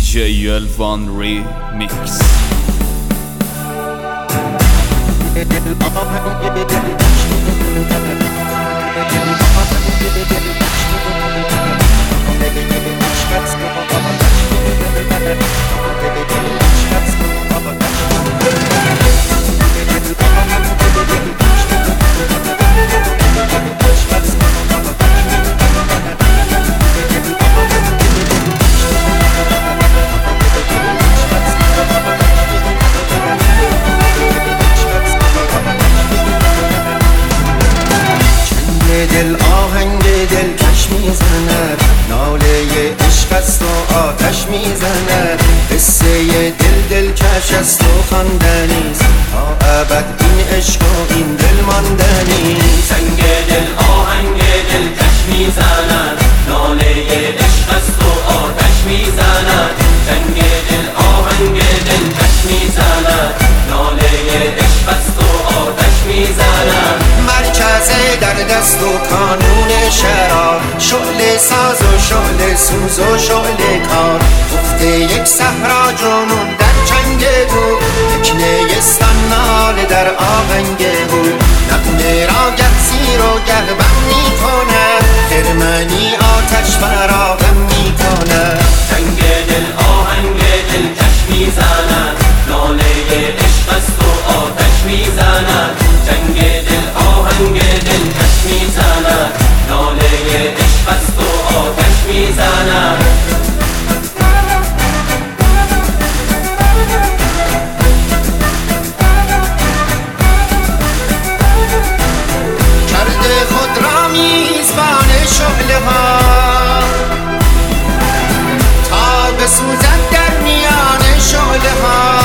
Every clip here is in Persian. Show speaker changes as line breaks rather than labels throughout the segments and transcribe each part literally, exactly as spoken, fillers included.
جی الوان ریمیکس.
دل آهنگ دلکش میزند، ناله عشق است و آتش میزند. قصه دل دلکش است و خواندنیست، تا ابد این عشق و این دل ماندنیست.
سنگ دل آهنگ دلکش میزند، ناله عشق است و آتش میزند. سنگ دل آهنگ دلکش میزند، ناله عشق است و آتش میزند.
مرکز در دست و کانون شرار، شعله ساز و شعله سوز و شعله کار. گفته یک صحرا جنون در چنگ بود، یک نیستان ناله در آهنگ بود. نغمه را گه زیر و گه بم میکند، خرمنی آتش فراهم میکند.
سنگ دل آهنگ دلکش میزند، ناله عشق است و آتش میزند. سنگ دل آهنگ دلکش میزند، ناله عشق است و آتش میزند.
کرده خود را میزبان شعله ها، تا بسوزد در میان شعله ها.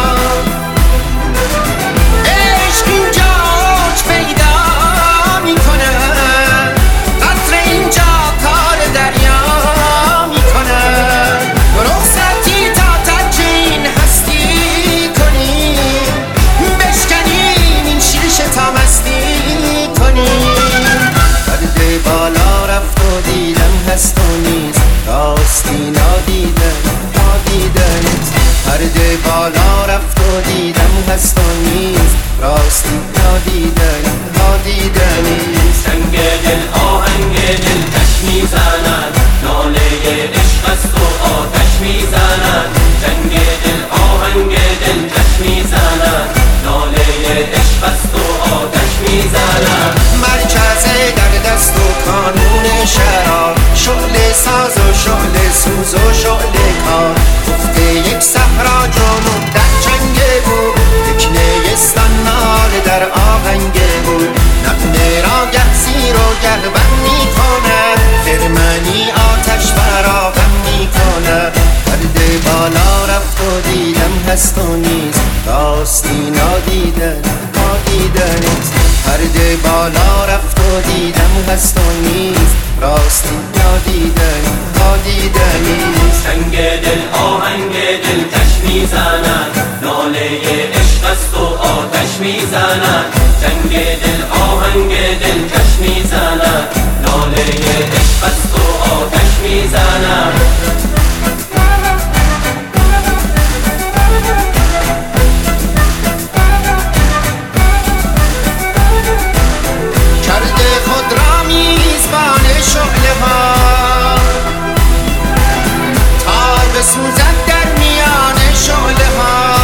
عشق اینجا اوج پیدا میکنه، قطره اینجا کار دریا میکنه. رخصتی تا ترک این هستی کنیم، بشکنیم این شیشه تا مستی کنیم. پرده بالا رفت و دیدم هست و نیست، راستی نادیدن نادیدن نیست. پرده بالا رفت و دیدم هست و نیست، راستی نادیدن نادیدن نیست.
سنگ دل آهنگ دلکش میزند، ناله عشق است و آتش میزند. سنگ دل آهنگ دلکش میزند، ناله عشق است و آتش میزند.
مرکز در دست و کانون شرار، شعله ساز و شعله سوز و شعله کار. گفته یک صحرا جنون در چنگ بود، یک نیستان ناله در آهنگ بود. نغمه را گه زیر و گه بم میکند، خرمنی آتش فراهم میکند. پرده بالا رفت و دیدم هست و نیست، راستی نادیدن نادیدن نیست. پرده بالا رفت و دیدم هست و نیست، راستی نادیدن نادیدن نیست.
سنگ دل آهنگ دلکش میزند، ناله عشق است و آتش میزند. سنگ دل آهنگ دلکش میزند، ناله عشق است و آتش میزند.
کرده خود را میزبان شعله ها، تا بسوزد در میان شعله ها.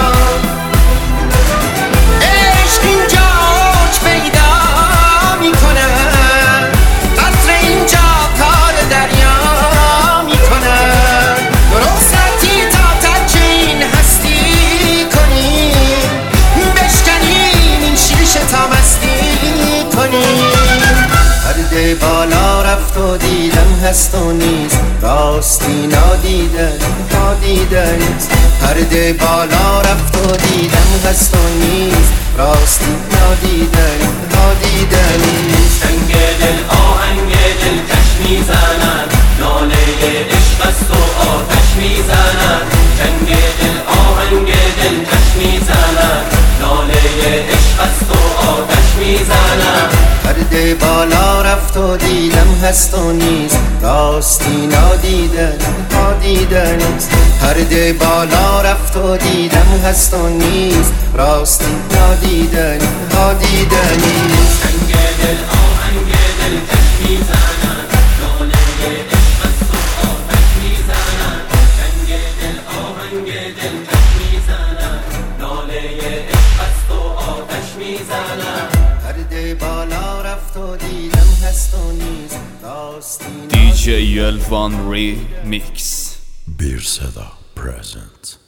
عشق اینجا اوج پیدا میکنه، قطره اینجا کار دریا میکنه. رخصتی تا ترک این هستی کنیم، بشکنیم این شیشه تا مستی کنیم. پرده بالا رفت و دیدم هست و نیست، راستی نادیدن نادیدن نیست. پرده بالا رفت و دیدم هست و نیست، راستی نادیدن نادیدن نیست.
سنگ دل آهنگ دلکش میزند، ناله عشق است و آتش میزند. سنگ دل آهنگ دلکش میزند، ناله عشق است و آتش میزند.
پرده بالا رفت و دیدم هست و نیست، راستی نادیدن نادیدن نیست. پرده بالا رفت و دیدم هست و نیست، راستی نادیدن نادیدن نیست.
جنگ دل آهنگ دل کش میزنن، لاله عشق است و آتش میزنن. جنگ دل آهنگ دل کش میزنن، لاله عشق است و آتش میزنن.
پرده بالا رفت و دیدم هست و نیست، راستی
دی جی الوان ریمیکس.
Bir Seda present.